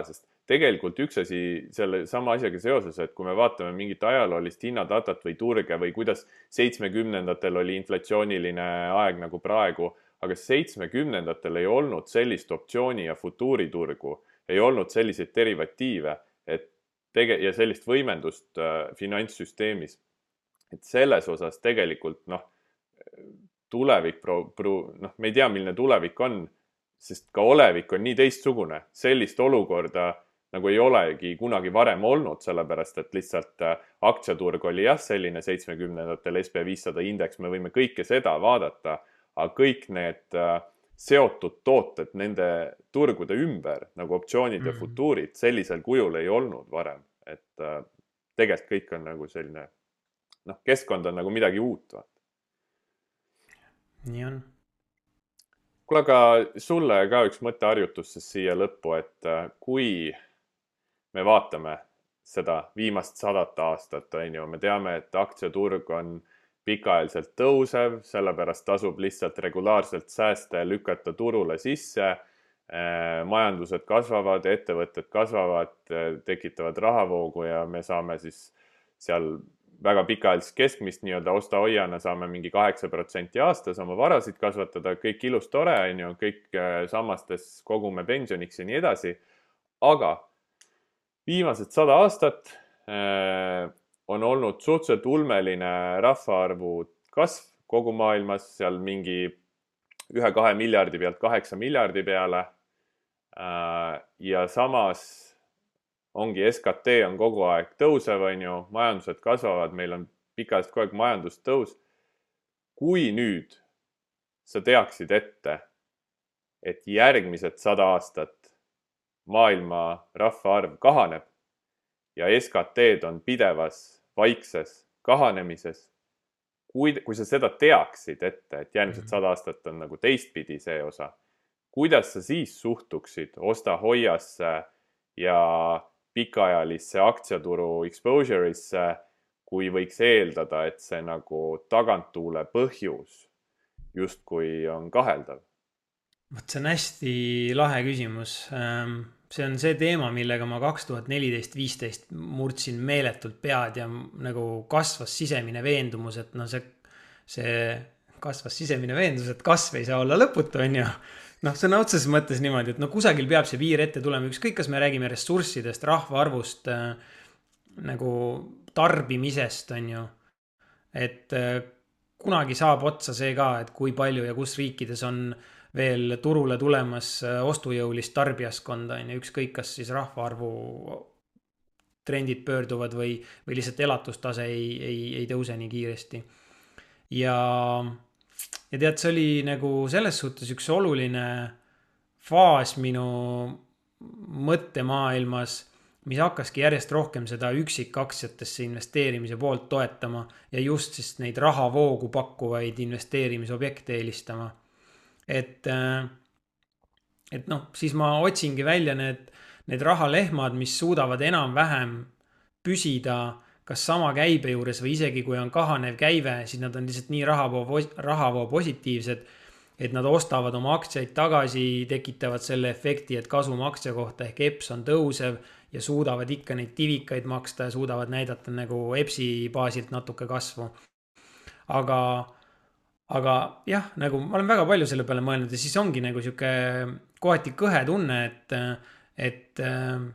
tegelikult üks asi selle sama asjaga seoses, et kui me vaatame mingit ajaloolist hinnadatat või turge või kuidas 70-ndatel oli inflatsiooniline aeg nagu praegu, aga 70-ndatel ei olnud sellist optsiooni ja futuuriturgu, ei olnud selliseid derivatiive, ja sellist võimendust finantssüsteemis. Et selles osas tegelikult me ei tea, milline tulevik on, sest ka olevik on nii teistsugune. Sellist olukorda nagu ei olegi kunagi varem olnud, sellepärast et lihtsalt aktsiaturg oli selline 70-ndatel SB500 indeks, me võime kõike seda vaadata, aga kõik need seotud tooted nende turgude ümber, nagu optsioonid ja futuurid, sellisel kujul ei olnud varem. Et tegelikult kõik on nagu selline, keskkond on nagu midagi uut. Nii on. Kuule, aga sulle ka üks mõtteharjutus siia lõppu, et kui me vaatame seda viimast 100 aastat, me teame, et aktsiaturg on pikaajaliselt tõusev, sellepärast tasub lihtsalt regulaarselt sääste lükata turule sisse. Majandused kasvavad, ettevõtted kasvavad, tekitavad rahavoogu ja me saame siis seal väga pikaajalist keskmist nii-öelda osta-hoiana saame mingi 8% aastas oma varasid kasvatada, kõik ilus tore, kõik sammastes kogume pensioniks ja nii edasi. Aga viimased 100 aastat on olnud suhteliselt ulmeline rahvaarvu kasv kogu maailmas, seal mingi 1-2 miljardi pealt 8 miljardi peale. Ja samas ongi SKT on kogu aeg tõusev, majandused kasvavad, meil on pikalt kogu aeg majandustõus. Kui nüüd sa teaksid ette, et järgmised 100 aastat maailma rahvaarv kahaneb ja SKT-d on pidevas vaikses kahanemises, kui sa seda teaksid ette, et järgmised 100 aastat on nagu teistpidi see osa, kuidas sa siis suhtuksid osta-hoiasse ja pikaajalisse aktsiaturu exposure'isse, kui võiks eeldada, et see nagu taganttuule põhjus justkui on kaheldav? See on hästi lahe küsimus. See on see teema, millega ma 2014-15 murdsin meeletult pead ja nagu kasvas sisemine veendumus, et et kasv ei saa olla lõputu, sõna otseses mõttes niimoodi, et kusagil peab see piir ette tulema, ükskõik kas me räägime ressurssidest, rahvaarvust, nagu tarbimisest, et kunagi saab otsa see ka, et kui palju ja kus riikides on veel turule tulemas ostujõulist tarbijaskonda, ükskõik kas siis rahvaarvu trendid pöörduvad või lihtsalt elatustase ei tõuse nii kiiresti. Ja tead, see oli nagu selles suhtes üks oluline faas minu mõttemaailmas, mis hakkaski järjest rohkem seda üksikaktsiatesse investeerimise poolt toetama ja just siis neid rahavoogu pakkuvaid investeerimisobjekte eelistama. Et siis ma otsingi välja need rahalehmad, mis suudavad enam-vähem püsida kas sama käibe juures või isegi kui on kahanev käive, siis nad on lihtsalt nii rahavoo positiivsed, et nad ostavad oma aktsiaid tagasi, tekitavad selle efekti, et kasum aktsia kohta ehk EPS on tõusev ja suudavad ikka neid divikaid maksta ja suudavad näidata nagu EPS-i baasilt natuke kasvu. Aga jah, nagu ma olen väga palju selle peale mõelnud ja siis ongi nagu sihuke kohati kõhe tunne, et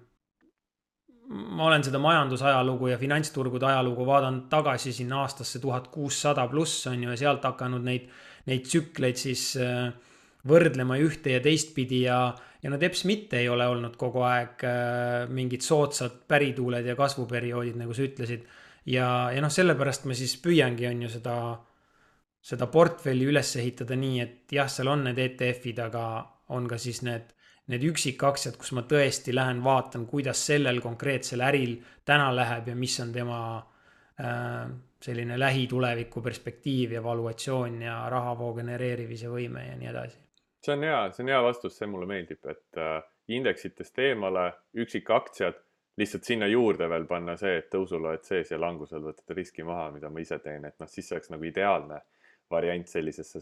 ma olen seda majandusajalugu ja finantsturgude ajalugu vaadanud tagasi sinna aastasse 1600 pluss ja sealt hakanud neid tsükleid siis võrdlema ühte ja teistpidi ja EPS mitte ei ole olnud kogu aeg mingid soodsad pärituuled ja kasvuperioodid, nagu sa ütlesid. Ja sellepärast ma siis püüangi seda portfelli üles ehitada nii, et jah, seal on need ETF-id, aga on ka siis need üksikaktsiad, kus ma tõesti lähen vaatan, kuidas sellel konkreetsel äril täna läheb ja mis on tema selline lähituleviku perspektiiv ja valuatsioon ja rahavoo genereerimise võime ja nii edasi. See on hea vastus, see mulle meeldib, et indeksitest eemale üksikaktsiad, lihtsalt sinna juurde veel panna see, et tõusul oled sees ja langusel võtad riski maha, mida ma ise teen, et siis see oleks nagu ideaalne variant sellisesse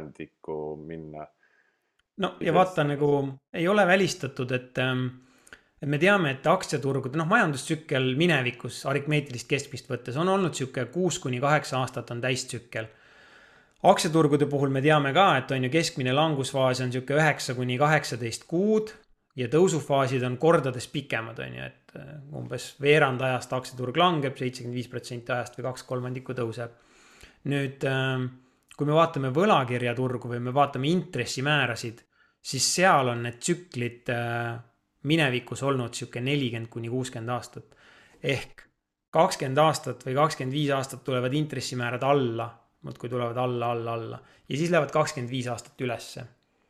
sajandikku minna. Ja vaata, nagu ei ole välistatud, et et me teame, et aktsiaturgude, noh, majandustsükkel minevikus aritmeetilist keskmist võttes on olnud sihuke 6 kuni 8 aastat on täistsükkel. Aktsiaturgude puhul me teame ka, et on ju keskmine langusfaas on sihuke 9 kuni 18 kuud ja tõusufaasid on kordades pikemad, on ju, et umbes veerand ajast aktsiaturg langeb, 75% ajast või 2/3 tõuseb. Nüüd, kui me vaatame võlakirjaturgu või me vaatame intressimäärasid, siis seal on need tsüklid minevikus olnud sihuke 40 kuni 60 aastat. Ehk 20 aastat või 25 aastat tulevad intressimäärad alla, muudkui tulevad alla, alla, alla ja siis lähevad 25 aastat ülesse.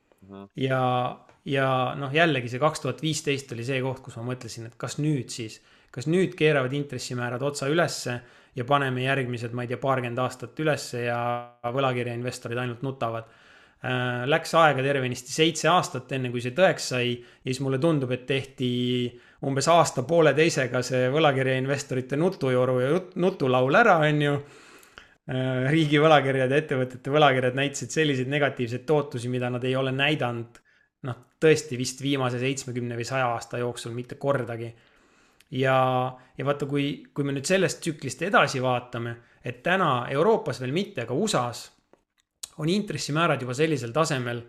Ja noh, jällegi see 2015 oli see koht, kus ma mõtlesin, et kas nüüd keeravad intressimäärad otsa ülesse ja paneme järgmised, ma ei tea, paarkümmend aastat ülesse ja võlakirja investorid ainult nutavad. Läks aega tervenisti 7 aastat, enne kui see tõeks sai ja siis mulle tundub, et tehti umbes aasta-pooleteisega see võlakirja investorite nutujoru ja nutulaul ära, on ju. Riigi võlakirjad ja ettevõtete võlakirjad näitasid selliseid negatiivseid tootlusi, mida nad ei ole näidanud, noh, tõesti vist viimase 70 või 100 aasta jooksul mitte kordagi. Ja vaata, kui me nüüd sellest tsüklist edasi vaatame, et täna Euroopas veel mitte, aga USAs on intressimäärad juba sellisel tasemel,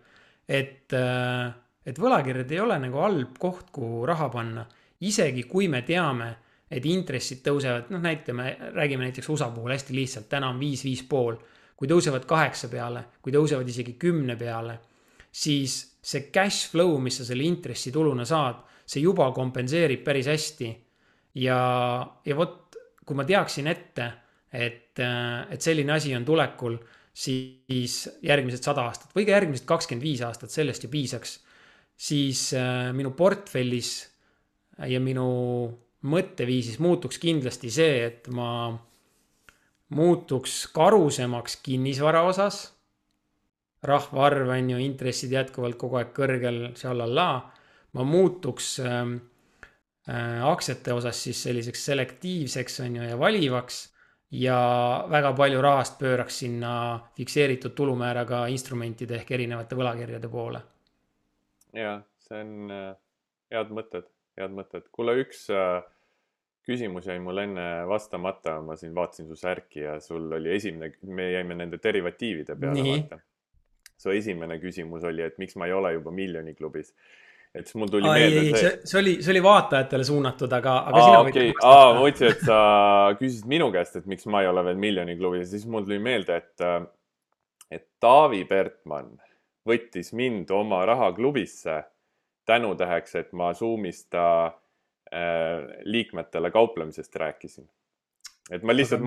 et võlakirjad ei ole nagu halb koht, kuhu raha panna. Isegi kui me teame, et intressid tõusevad, noh räägime näiteks USA puhul hästi lihtsalt, täna on 5, 5,5. Kui tõusevad 8 peale, kui tõusevad isegi 10 peale, siis see cash flow, mis sa selle intressituluna saad, see juba kompenseerib päris hästi. Ja vot, kui ma teaksin ette, et selline asi on tulekul, siis järgmised 100 aastat või ka järgmised 25 aastat sellest ju piisaks, siis minu portfellis ja minu mõtteviisis muutuks kindlasti see, et ma muutuks karusemaks kinnisvara osas. Rahvaarv on ju, intressid jätkuvalt kogu aeg kõrgel, šalala. Ma muutuks aktsiate osas siis selliseks selektiivseks on ju ja valivaks ja väga palju rahast pööraks sinna fikseeritud tulumääraga instrumentide ehk erinevate võlakirjade poole. Ja, see on head mõtted. Kuule, üks küsimus jäi mul enne vastamata, ma siin vaatasin su särki ja sul oli esimene, me jäime nende derivatiivide peale vaata. Su esimene küsimus oli, et miks ma ei ole juba miljoniklubis. Et siis mul tuli meelde see oli vaatajatele suunatud, aga sina võid vastata. Ma mõtlesin, et sa küsisid minu käest, et miks ma ei ole veel miljoniklubis. Siis mul tuli meelde, et Taavi Pertman võttis mind oma rahaklubisse tänutäheks, et ma Zoom'is liikmetele kauplemisest rääkisin. Et ma lihtsalt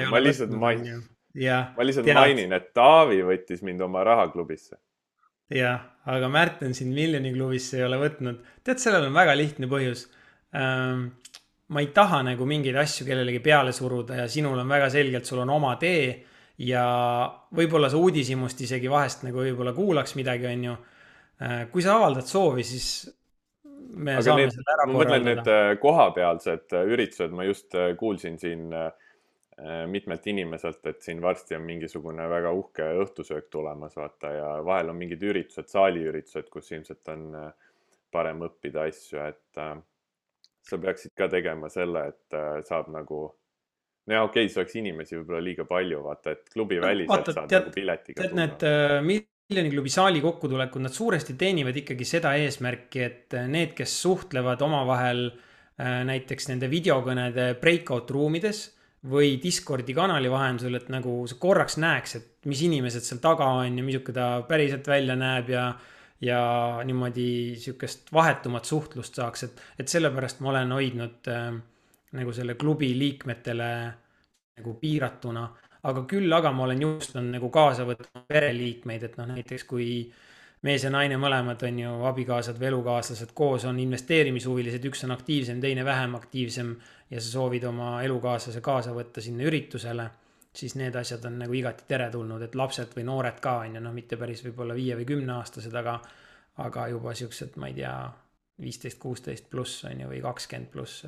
mainin, et Taavi võttis mind oma rahaklubisse. Jah, aga Märten sind miljoniklubisse ei ole võtnud. Tead, sellel on väga lihtne põhjus. Ma ei taha nagu mingeid asju kellelegi peale suruda ja sinul on väga selgelt, sul on oma tee ja võib-olla sa uudishimust isegi vahest nagu võib-olla kuulaks midagi, on ju. Kui sa avaldad soovi, siis me saame selle ära korraldada. Ma mõtlen need kohapealsed üritused, ma just kuulsin siin mitmelt inimeselt, et siin varsti on mingisugune väga uhke õhtusöök tulemas, vaata, ja vahel on mingid üritused, saaliüritused, kus ilmselt on parem õppida asju, et sa peaksid ka tegema selle, et saab nagu, no okei, see oleks inimesi võib-olla liiga palju, vaata, et klubi väliselt saad nagu piletiga tulla. Need miljoniklubi saali kokkutulekud, nad suuresti teenivad ikkagi seda eesmärki, et need, kes suhtlevad omavahel näiteks nende videokõnede breakout ruumides või Discordi kanali vahendusel, et nagu sa korraks näeks, et mis inimesed seal taga on ja misuke ta päriselt välja näeb ja niimoodi sükest vahetumat suhtlust saaks, et sellepärast ma olen hoidnud nagu selle klubi liikmetele nagu piiratuna, aga küll ma olen just nagu kaasa võtnud pereliikmeid, et noh, näiteks kui mees ja naine mõlemad on ju abikaasad või elukaaslased koos, on investeerimishuvilised, üks on aktiivsem, teine vähem aktiivsem ja sa soovid oma elukaaslase kaasa võtta sinna üritusele, siis need asjad on nagu igati teretulnud, et lapsed või noored ka on ju, noh, mitte päris võib-olla 5 või 10 aastased, aga juba siuksed, ma ei tea, 15, 16 pluss on ju või 20 pluss.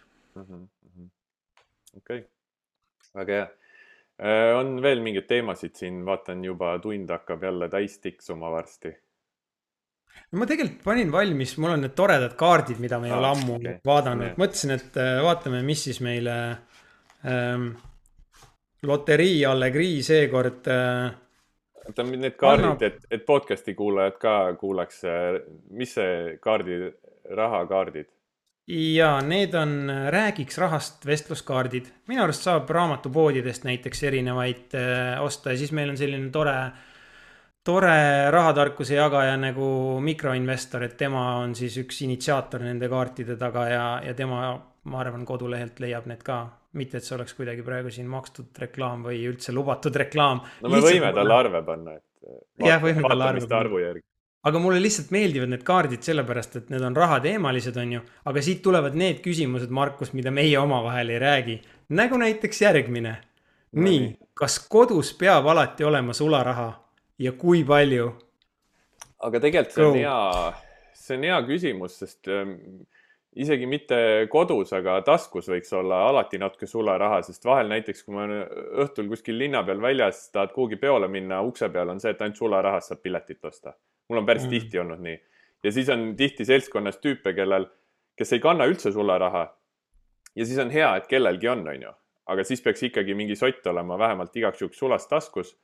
Okei, väga hea. On veel mingeid teemasid siin, vaatan juba tund hakkab jälle täis tiksuma varsti. ma tegelikult panin valmis, mul on need toredad kaardid, mida ma ei ole ammu Okei, see on vaadanud. hea. Mõtlesin, et vaatame, mis siis meile ähm, loterii Allegrii seekord oota, need kaardid, annab. et podcast'i kuulajad ka kuulaks, mis see rahakaardid? Ja need on Räägiks rahast vestluskaardid. Minu arust saab raamatupoodidest näiteks erinevaid osta ja siis meil on selline tore rahatarkuse jagaja nagu mikroinvestor, et tema on siis üks initsiaator nende kaartide taga ja tema, ma arvan, kodulehelt leiab need ka. Mitte, et see oleks kuidagi praegu siin makstud reklaam või üldse lubatud reklaam. No me võime talle arve panna, et jah, võime talle arve vaatamiste panna. arvu järgi. Aga mulle lihtsalt meeldivad need kaardid sellepärast, et need on rahateemalised, on ju. Aga siit tulevad need küsimused, Markus, mida meie omavahel ei räägi. Nagu näiteks järgmine. No Nii, nii. kas kodus peab alati olema sularaha ja kui palju? Aga tegelikult see on hea küsimus, sest isegi mitte kodus, aga taskus võiks olla alati natuke sularaha, sest vahel näiteks, kui ma õhtul kuskil linna peal väljas tahad kuhugi peole minna, ukse peal on see, et ainult sularahas saab piletit osta. Mul on päris tihti olnud nii. Ja siis on tihti seltskonnas tüüpe, kes ei kanna üldse sularaha. Ja siis on hea, et kellelgi on ju. Aga siis peaks ikkagi mingi sott olema vähemalt igaks juhuks sulas taskus.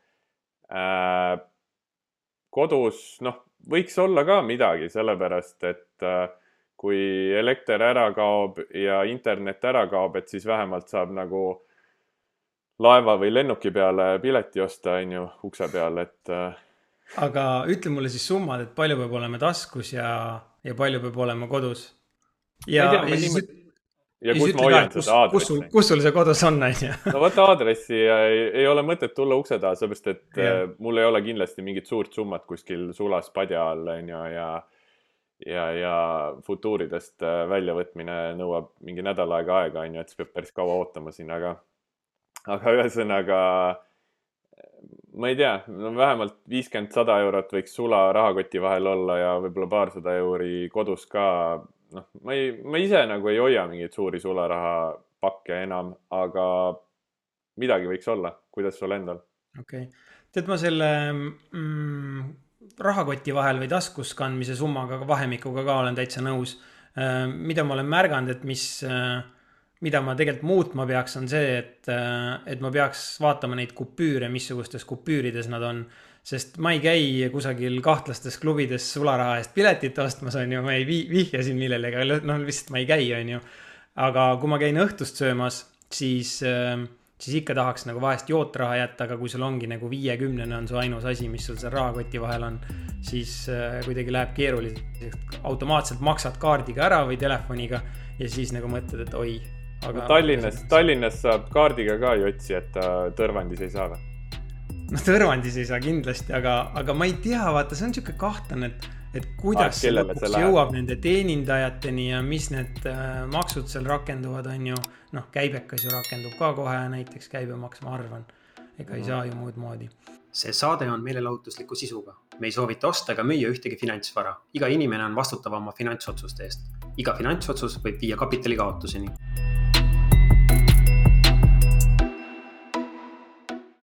Kodus, võiks olla ka midagi, sellepärast, et kui elekter ära kaob ja internet ära kaob, et siis vähemalt saab nagu laeva või lennuki peale pileti osta, on ju, ukse peal, et... Aga ütle mulle siis summad, et palju peab olema taskus ja palju peab olema kodus. Ja siis kus ma hoian seda aadressi? Kus sul see kodus on, on ju? No võtta aadressi ja ei ole mõtet tulla ukse taha, seepärast, et mul ei ole kindlasti mingit suurt summat kuskil sulas padja all, on ju, ja futuuridest väljavõtmine nõuab mingi nädal aega, on ju, et siis peab päris kaua ootama siin, aga ühesõnaga, ma ei tea, vähemalt 50-100 eurot võiks sula rahakoti vahel olla ja võib-olla paarsada euri kodus ka. Ma ise nagu ei hoia mingeid suuri sularaha pakke enam, aga midagi võiks olla. Kuidas sul endal? Okei. Tead, ma selle rahakoti vahel või taskus kandmise summaga vahemikuga ka olen täitsa nõus. Mida ma olen märganud, et mida ma tegelikult muutma peaks, on see, et ma peaks vaatama neid kupüüre, missugustes kupüürides nad on. Sest ma ei käi kusagil kahtlastes klubides sularaha eest piletit ostmas, on ju, ma ei vihja siin millelegi, lihtsalt ma ei käi, on ju. Aga kui ma käin õhtust söömas, siis ikka tahaks nagu vahest jootraha jätta, aga kui sul ongi nagu 50 on su ainus asi, mis sul seal rahakoti vahel on, siis kuidagi läheb keeruliseks. Automaatselt maksad kaardiga ära või telefoniga ja siis nagu mõtled, et oi. Aga Tallinnas saab kaardiga ka jotsi, et Tõrvandis ei saa või? No Tõrvandis ei saa kindlasti, aga ma ei tea, vaata, see on niisugune kahtlen, et kuidas see lõpuks jõuab nende teenindajateni ja mis need maksud seal rakenduvad, on ju. Käibekas ju rakendub ka kohe, näiteks käibemaks, ma arvan. Ega ei saa ju muud moodi. See saade on meelelahutusliku sisuga. Me ei soovita osta ega müüa ühtegi finantsvara. Iga inimene on vastutav oma finantsotsuste eest. Iga finantsotsus võib viia kapitali kaotuseni.